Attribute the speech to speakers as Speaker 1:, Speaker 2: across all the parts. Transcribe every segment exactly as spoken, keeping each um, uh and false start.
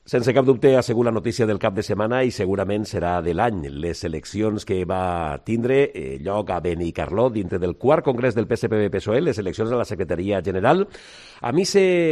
Speaker 1: Sense cap dubte ha sigut la notícia del cap de setmana i segurament serà de l'any. Les eleccions que va tindre eh, lloc a Benicarló dintre del quart congrés del P S P B P S O E, les eleccions de la Secretaria General. A mi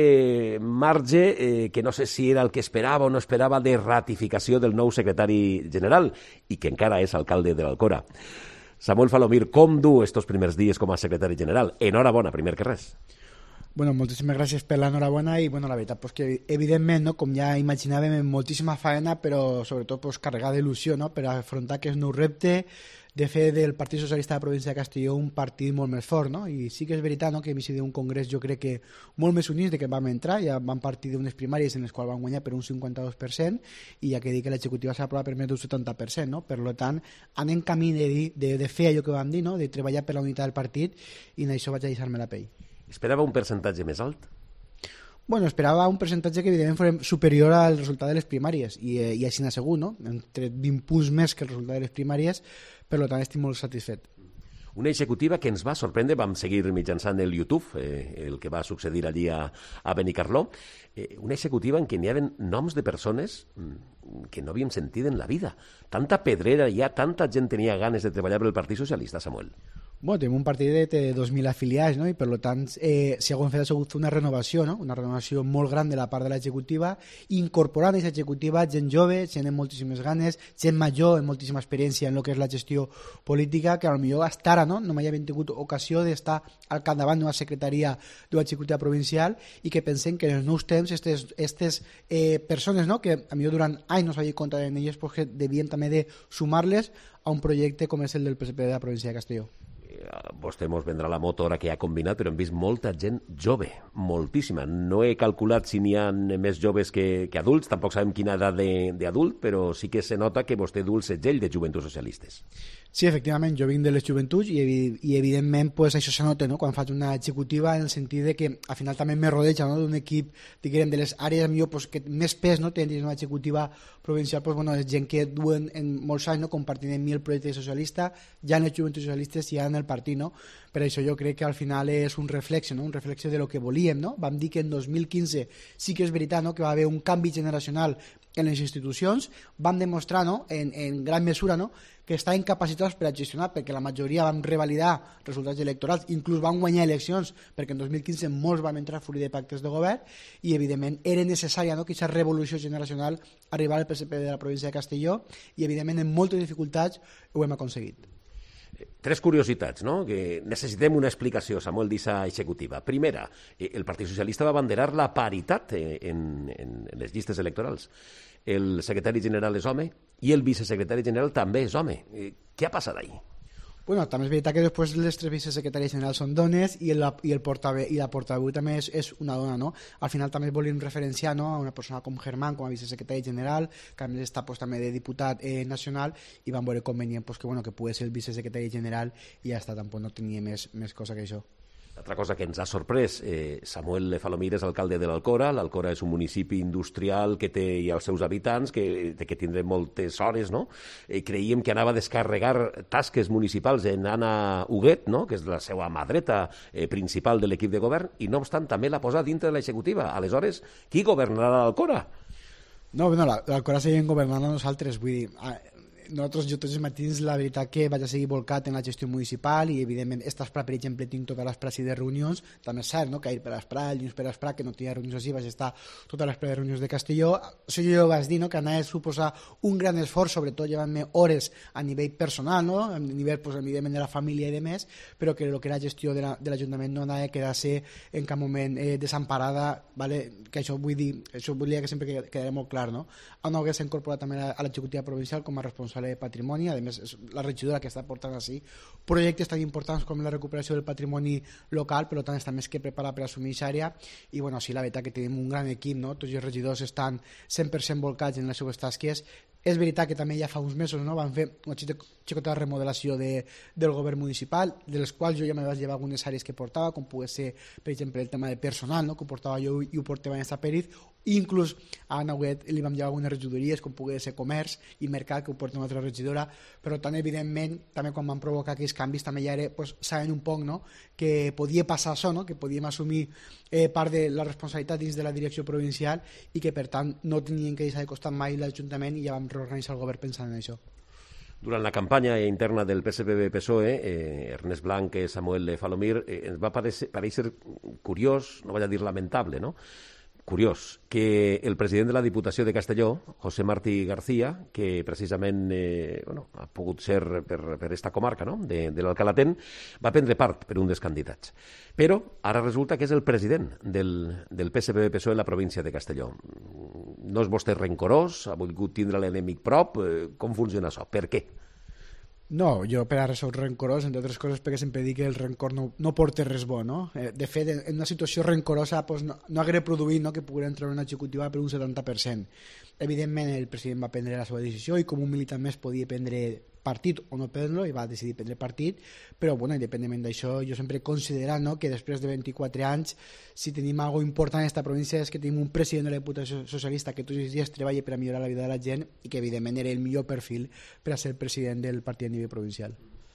Speaker 1: se marge eh, que no sé si era el que esperava o no esperava de ratificació del nou secretari general i que encara és alcalde de l'Alcora. Samuel Falomir, com du estos primers dies com a secretari general? Enhorabona, primer que res.
Speaker 2: Bueno, moltíssimes gràcies per l'enhorabona i bueno, la veritat, pues que evidentment, no, com ja imaginàvem, moltíssima faena, però sobretot pues, carregada d'il·lusió, no, per afrontar aquest nou repte de fer del Partit Socialista de la província de Castelló un partit molt més fort, no? I sí que és veritat, no, que hem sigut un congrés, jo crec que molt més units de que vam entrar, ja vam partir d'unes primàries en les quals vam guanyar per un cinquanta-dos per cent i ja que dic que l'executiva s'ha aprovat per més d'un setanta per cent, no? Per tant, anem camí de, de, de fer allò que vam dir, no? De treballar per la unitat del partit i en això vaig a deixar-me la pell.
Speaker 1: Esperava un percentatge més alt?
Speaker 2: Bueno, esperava un percentatge que evidentment fos superior al resultat de les primàries i, eh, i així n'ha sigut, no? Hem tret vint punts més que el resultat de les primàries, per tant estic molt satisfet.
Speaker 1: Una executiva que ens va sorprendre, vam seguir mitjançant el YouTube, eh, el que va succeir allí a, a Benicarló, eh, una executiva en què n'hi havia noms de persones que no havíem sentit en la vida. Tanta pedrera hi ha, tanta gent tenia ganes de treballar per el Partit Socialista, Samuel.
Speaker 2: Bueno, tenim un partit de té dos mil afiliats, no? I per tant, eh, si algú ha fet una renovació, no? Una renovació molt gran de la part de l'executiva, incorporant a aquesta executiva gent jove, gent amb moltíssimes ganes, gent major, amb moltíssima experiència en el que és la gestió política, que potser fins ara no, no mai havien tingut ocasió d'estar al capdavant d'una secretaria d'una executiva provincial i que pensem que en els nous temps aquestes eh, persones, no? Que a millor durant anys no s'havia comptat en elles, pues, que devien també de sumar-les a un projecte com és el del P S P de la província de Castelló.
Speaker 1: Vostè mos vendrà la moto ara que ha combinat, però hem vist molta gent jove, moltíssima. No he calculat si n'hi ha més joves que, que adults, tampoc sabem quina edat d'adult, però sí que se nota que vostè du el segell de Joventuts Socialistes.
Speaker 2: Sí, efectivament, jo vinc de les joventuts i, i evidentment pues, això se nota, no? Quan faig una executiva, en el sentit de que al final també me rodeja, no? D'un equip diguem, de les àrees millor, pues, que més pes no? Tenen una executiva provincial, pues, bueno, és gent que duen en molts anys no? Compartint amb mi el projecte socialista, ja en les joventuts socialistes i ja en el partit, no? Per això jo crec que al final és un reflex, no? Un reflex de lo que volíem, no? Vam dir que en dos mil quinze sí que és veritat, no? Que va haver un canvi generacional en les institucions, vam demostrar, no? en, en gran mesura, no? Que estaven capacitats per a gestionar, perquè la majoria vam revalidar resultats electorals, inclús vam guanyar eleccions, perquè en dos mil quinze molts vam entrar fora de pactes de govern, i evidentment era necessària, no? Que aquesta revolució generacional arribar al P S P de la província de Castelló, i evidentment amb moltes dificultats ho hem aconseguit.
Speaker 1: Tres curiositats, no? Que necessitem una explicació, Samuel, d'issa executiva. Primera, el Partit Socialista va abanderar la paritat en, en les llistes electorals. El secretari general és home i el vicesecretari general també és home. Què ha passat ahí?
Speaker 2: Bueno, també és veritat que després les tres vicesecretaris generals són dones i, el, i, el portaveu, i la portaveu també és, és una dona, no? Al final també volem referenciar, no? A una persona com Germán, com a vicesecretari general, que a més està pues, també de diputat eh, nacional, i van veure convenient pues, que, bueno, que pugui ser el vicesecretari general i ja està, tampoc no tenia més, més cosa que això.
Speaker 1: Altra cosa que ens ha sorprès, eh, Samuel Falomir és alcalde de l'Alcora. L'Alcora és un municipi industrial que té ja els seus habitants, que, que tindrà moltes hores, no? Eh, creiem que anava a descarregar tasques municipals en Anna Huguet, no? Que és la seva mà dreta eh, principal de l'equip de govern, i no obstant també la posa dintre de l'executiva. Aleshores, qui governarà l'Alcora?
Speaker 2: No, bueno, l'Alcora seguim governant a nosaltres, vull dir... Nosaltres, jo tots els matins, la veritat que vaig a seguir volcat en la gestió municipal i, evidentment, estas per exemple, tinc totes les praxis de reunions, també és cert, no?, que ahir per l'Esprat, el dilluns per l'Esprat, que no tenia reunions així, vaig estar totes les reunions de Castelló. Això jo vaig dir, no?, que anava a suposar un gran esforç, sobretot llevant-me hores a nivell personal, no?, a nivell, pues, evidentment, de la família i de més, però que el que era gestió de l'Ajuntament no anava a quedar-se en cap moment eh, desemparada, vale? Que això vull dir, això volia que sempre quedara molt clar, no? A no hagués incorporat també a l'executiva provincial com a responsable de patrimoni, a més és la regidora que està portant així projectes tan importants com la recuperació del patrimoni local, però tant està més que preparat per assumir aquesta àrea, i bueno, sí, la veritat que tenim un gran equip, no? Tots els regidors estan cent per cent volcats en les seves tasques. És veritat que també ja fa uns mesos, no?, van fer un xicota remodelació de, del govern municipal, de les quals jo ja me vaig llevar algunes àrees que portava, com pogués ser, per exemple, el tema de personal, no? Que ho portava jo i ho portava en esta Pérez, inclús a Anna Huguet li vam llevar algunes regidories, com pogués ser comerç i mercat, que ho porta una altra regidora, però tant, evidentment, també quan van provocar aquells canvis, també ja era, pues, sabent un poc, no? Que podia passar això, no? Que podíem assumir eh, part de la responsabilitat dins de la direcció provincial i que, per tant, no tenien que deixar de costar mai l'Ajuntament i ja vam reorganitzar el govern pensant en això.
Speaker 1: Durant la campanya interna del P S P B P S O E, eh, Ernest Blanc, Samuel Falomir, eh, ens va parèixer, parèixer curiós, no vaig a dir lamentable, no? Curiós, que el president de la Diputació de Castelló, José Martí García, que precisament eh, bueno, ha pogut ser per, per esta comarca, no? de, de l'Alcalatén, va prendre part per un dels candidats. Però ara resulta que és el president del, del P S P B P S O E en la província de Castelló. No és vostè rencorós? Ha volgut tindre l'enemic prop? Eh, com funciona això? Per què?
Speaker 2: No, jo per ara soc rencorós, entre altres coses perquè sempre dic que el rencor no, no porta res bo, no? Eh, de fet, en una situació rencorosa pues, no, no haguera produït, no, que poguera entrar una executiva per un setanta per cent. Evidentment, el president va prendre la seva decisió i com un militant més podia prendre partit o no prendre-lo i va decidir prendre partit, però bueno, independentment d'això, jo sempre he considerat, no, que després de vint-i-quatre anys, si tenim alguna cosa important en aquesta província és que tenim un president de la Diputació Socialista que tots els dies treballa per a millorar la vida de la gent i que evidentment era el millor perfil per a ser president del partit a nivell provincial.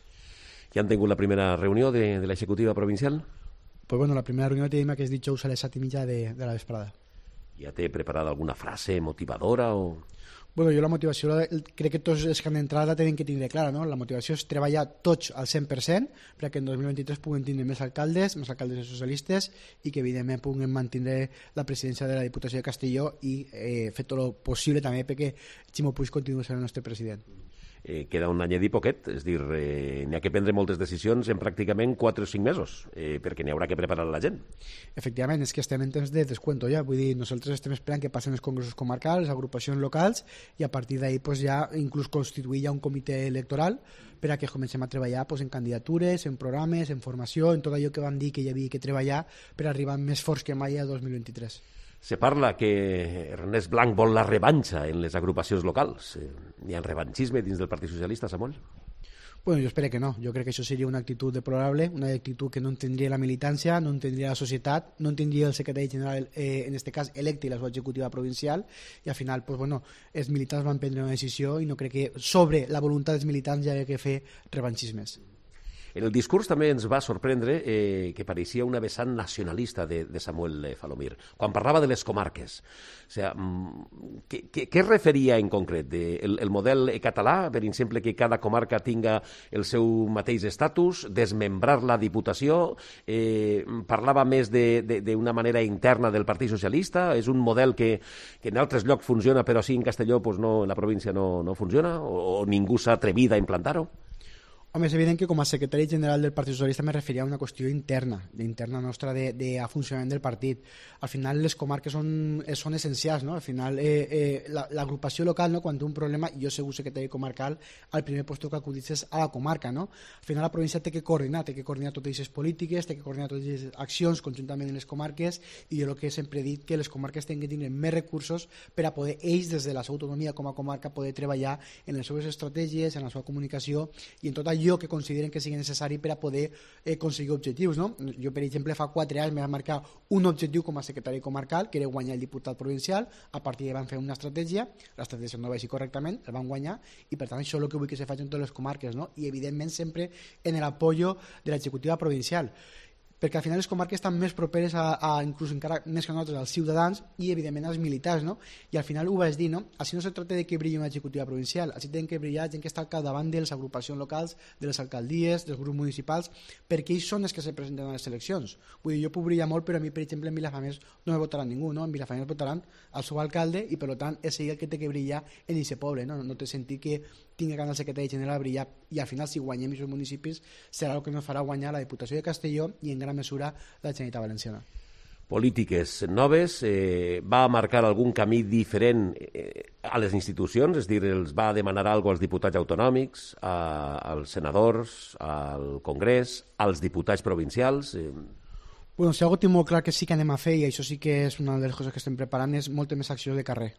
Speaker 1: Ja han tingut la primera reunió de, de l'executiva provincial?
Speaker 2: Pues bueno, la primera reunió tenim aquest dijous a les set i mitja de, de la vesprada.
Speaker 1: Ja té preparada alguna frase motivadora o...?
Speaker 2: Bueno, jo la motivació crec que tots els que han d'entrar la tenen que tindre clara, no? La motivació és treballar tots al cent per cent perquè en dos mil vint-i-tres puguem tindre més alcaldes, més alcaldes socialistes i que evidentment puguem mantenir la presidència de la Diputació de Castelló i eh, fer tot el possible també perquè Ximo Puig continua sent el nostre president.
Speaker 1: Eh, queda un anyet i poquet, és dir, eh, n'hi ha que prendre moltes decisions en pràcticament quatre o cinc mesos, eh, perquè n'hi haurà que preparar la gent.
Speaker 2: Efectivament, és que estem en temps de descuento ja, vull dir, nosaltres estem esperant que passen els congressos comarcals, les agrupacions locals, i a partir d'ahí pues, ja inclús constituir ja un comitè electoral per a que comencem a treballar pues, en candidatures, en programes, en formació, en tot allò que vam dir que hi havia que treballar per arribar més forts que mai a dos mil vint-i-tres.
Speaker 1: Se parla que Ernest Blanc vol la revanxa en les agrupacions locals. Hi ha revanchisme dins del Partit Socialista, Samuel?
Speaker 2: Bueno, jo espero que no. Jo crec que això seria una actitud deplorable, una actitud que no entendria la militància, no entendria la societat, no entendria el secretari general, eh, en aquest cas electe i la seva executiva provincial, i al final, pues, bueno, els militants van prendre una decisió i no crec que sobre la voluntat dels militants hi ha que fer revanchismes.
Speaker 1: En el discurs també ens va sorprendre eh, que pareixia una vessant nacionalista de, de Samuel Falomir, quan parlava de les comarques. O sea, què, què, què referia en concret? De, el, el model català, per exemple, que cada comarca tinga el seu mateix estatus, desmembrar la Diputació, eh, parlava més d'una manera interna del Partit Socialista, és un model que, que en altres llocs funciona, però sí en Castelló, pues no, en la província no, no funciona, o, o ningú s'ha atrevit a implantar-ho?
Speaker 2: Home, és evident que com a secretari general del Partit Socialista me referia a una qüestió interna, interna nostra de, de a funcionament del partit. Al final les comarques són, són essencials, no? Al final eh, eh, l'agrupació local, no? Quan té un problema, jo segur secretari comarcal, al primer lloc que acudits és a la comarca, no? Al final la província té que coordinar, té que coordinar totes aquestes polítiques, té que coordinar totes aquestes accions conjuntament en les comarques, i jo el que sempre he dit que les comarques tenen que tenir més recursos per a poder ells des de la seva autonomia com a comarca poder treballar en les seves estratègies, en la seva comunicació i en tot allò que consideren que sigui necessari per a poder eh, aconseguir objectius, no? Jo, per exemple, fa quatre anys me va marcar un objectiu com a secretari comarcal, que era guanyar el diputat provincial. A partir d'ahí van fer una estratègia, l'estratègia no va així correctament, el van guanyar, i per tant això és el que vull que se faci en totes les comarques, no? I evidentment sempre en el apoyo de l'executiva provincial, perquè al final les comarques estan més properes a, a inclús encara més que nosaltres als ciutadans i evidentment als militars, no? I al final ho vaig dir, no? Així no se tracta de que brilli una executiva provincial, així tenen que brillar gent que està al capdavant de les agrupacions locals, de les alcaldies, dels grups municipals, perquè ells són els que se presenten a les eleccions. Vull dir, jo puc brillar molt, però a mi, per exemple, en Vilafamés no me votaran ningú, no? En Vilafamés votaran al seu alcalde i, per tant, és ell el que té que brillar en aquest poble, no? No té sentit que tingui que anar el secretari general a brillar i al final, si guanyem aquests municipis, serà el que ens farà guanyar la Diputació de Castelló i en gran mesura la Generalitat Valenciana.
Speaker 1: Polítiques noves, eh, va marcar algun camí diferent eh, a les institucions, és dir, els va demanar alguna cosa als diputats autonòmics, a, als senadors, al Congrés, als diputats provincials... Eh...
Speaker 2: Bueno, si algo tinc molt clar que sí que anem a fer, i això sí que és una de les coses que estem preparant, és moltes més accions de carrer.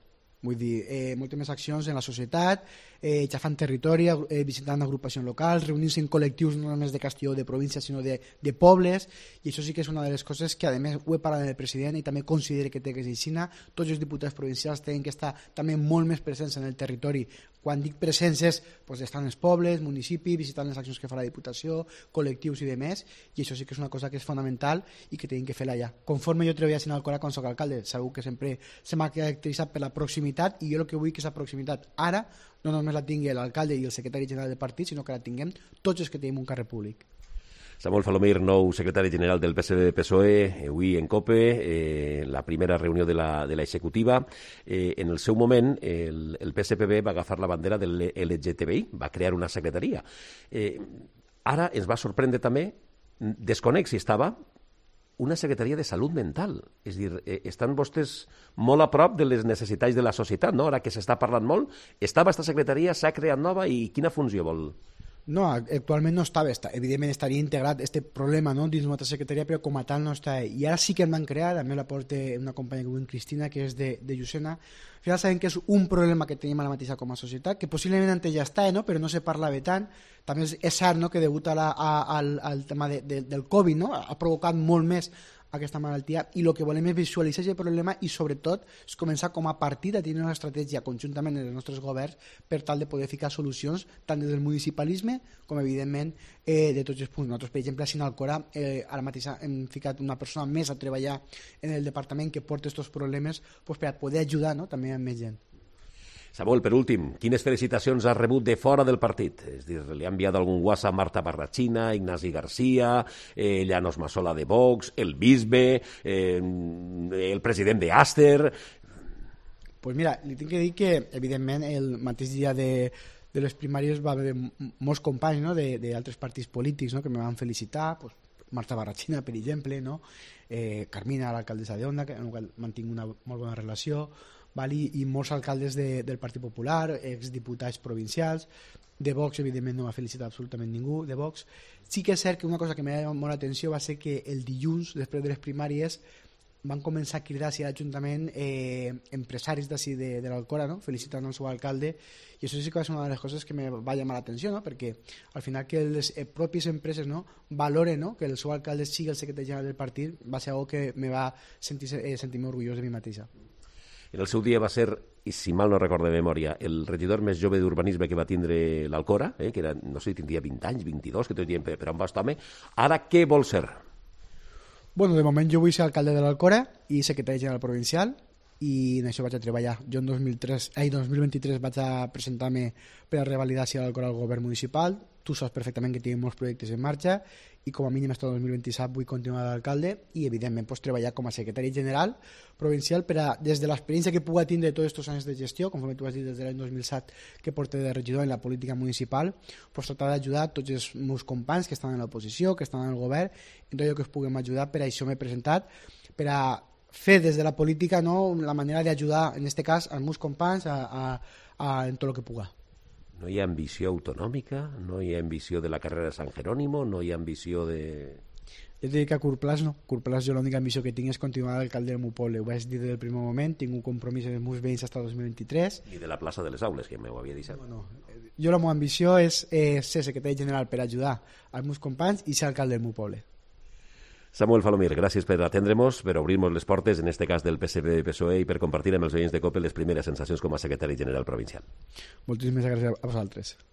Speaker 2: vull dir, eh, moltes més accions en la societat, eh, xafant territori, eh, visitant agrupacions locals, reunint-se en col·lectius no només de Castelló o de província, sinó de, de pobles, i això sí que és una de les coses que, a més, ho he parlat amb el president i també considero que té que ser així. Tots els diputats provincials tenen que estar també molt més presents en el territori. Quan dic presents és pues, estar en els pobles, municipis, visitant les accions que fa la Diputació, col·lectius i demés, i això sí que és una cosa que és fonamental i que tenim que fer allà. Conforme jo treballo a Alcora quan soc alcalde, segur que sempre se m'ha caracteritzat per la proximitat, i jo el que vull que és la proximitat ara no només la tingui l'alcalde i el secretari general del partit, sinó que la tinguem tots els que tenim un carrer públic.
Speaker 1: Samuel Falomir, nou secretari general del P S D P S O E, avui en COPE, eh, la primera reunió de la, de l'executiva. Eh, en el seu moment, el, el P S P B va agafar la bandera de l'L G T B I, va crear una secretaria. Eh, ara ens va sorprendre també, desconec si estava, una secretaria de salut mental. És a dir, eh, estan vostès molt a prop de les necessitats de la societat, no? Ara que s'està parlant molt, estava aquesta secretaria, s'ha creat nova i quina funció vol?
Speaker 2: No, actualment no estava, està, evidentment estaria integrat este problema no, dins una altra secretaria, però com a tal no està. I ara sí que en van crear, també la porta una companya que diu Cristina, que és de, de Llucena. Al final sabem que és un problema que tenim ara mateix com a societat, que possiblement antes ja està, no? Però no se parlava tant. També és, és cert no, que degut a la, a, al, al tema de, de, del Covid no? Ha provocat molt més aquesta malaltia, i el que volem és visualitzar aquest problema i sobretot és començar com a partit a tenir una estratègia conjuntament amb els nostres governs per tal de poder ficar solucions tant des del municipalisme com evidentment eh, de tots els punts. Nosaltres, per exemple, a Sinalcora eh, ara mateix hem ficat una persona més a treballar en el departament que porta aquests problemes pues, per a poder ajudar no? també amb més gent.
Speaker 1: Samuel, per últim, quines felicitacions has rebut de fora del partit? És dir, li ha enviat algun WhatsApp a Marta Barrachina, Ignasi García, eh, Llanos Massola de Vox, el bisbe, eh, el president d'Aster...
Speaker 2: Pues mira, li tinc que dir que, evidentment, el mateix dia de, de les primàries va haver molts companys no? d'altres partits polítics no? que me van felicitar, pues, Marta Barrachina, per exemple, no? eh, Carmina, l'alcaldessa d'Onda, amb la qual mantinc una molt bona relació, val? I, i molts alcaldes de, del Partit Popular, exdiputats provincials, de Vox, evidentment no m'ha felicitat absolutament ningú, de Vox. Sí que és cert que una cosa que m'ha llamat molt l'atenció va ser que el dilluns, després de les primàries, van començar a cridar a l'Ajuntament eh, empresaris d'ací de, de l'Alcora, no? felicitant el seu alcalde, i això sí que va ser una de les coses que me va llamar l'atenció, no? perquè al final que les eh, pròpies empreses no? valoren no? que el seu alcalde sigui el secretari general del partit va ser algo que me va sentir, eh, sentir-me orgullós de mi mateixa.
Speaker 1: En el seu dia va ser, i si mal no recordo de memòria, el regidor més jove d'urbanisme que va tindre l'Alcora, eh, que era, no sé, tindria vint anys, vint-i-dos, que tots diem, però on va estar home. Ara què vol ser?
Speaker 2: Bueno, de moment jo vull ser alcalde de l'Alcora i secretari general provincial, i en això vaig a treballar. Jo en dos mil tres, ai, dos mil vint-i-tres vaig a presentar-me per a revalidar si l'Alcora al govern municipal. Tu saps perfectament que tenim molts projectes en marxa i com a mínim fins al dos mil vint-i-set vull continuar d'alcalde i evidentment pues, treballar com a secretari general provincial per a, des de l'experiència que puga tindre tots aquests anys de gestió, conforme tu has dit des de l'any dos mil set que porto de regidor en la política municipal, pues, tratar d'ajudar tots els meus companys que estan en l'oposició, que estan en el govern, en tot allò que us puguem ajudar. Per això m'he presentat, per a fer des de la política no, la manera d'ajudar, en aquest cas, als meus companys a, a, a, en tot el que puga.
Speaker 1: No hi ha ambició autonòmica, no hi ha ambició de la carrera de Sant Jerónimo, no hi ha ambició de...
Speaker 2: Jo et dic que a curt plaç no. A curt plaç jo l'única ambició que tinc és continuar d'alcalde del meu poble. Ho vaig dir des del primer moment, tinc un compromís amb els meus veïns fins al dos mil vint-i-tres.
Speaker 1: I de la plaça de les Aules, que m'ho havia dit.
Speaker 2: No, no. Jo la meva ambició és eh, ser secretari general per ajudar als meus companys i ser alcalde del meu poble.
Speaker 1: Samuel Falomir, gràcies per atendre-nos, per obrir-nos les portes, en este cas del P S D P S O E, i per compartir amb els veïns de COPE les primeres sensacions com a secretari general provincial.
Speaker 2: Moltíssimes gràcies a vosaltres.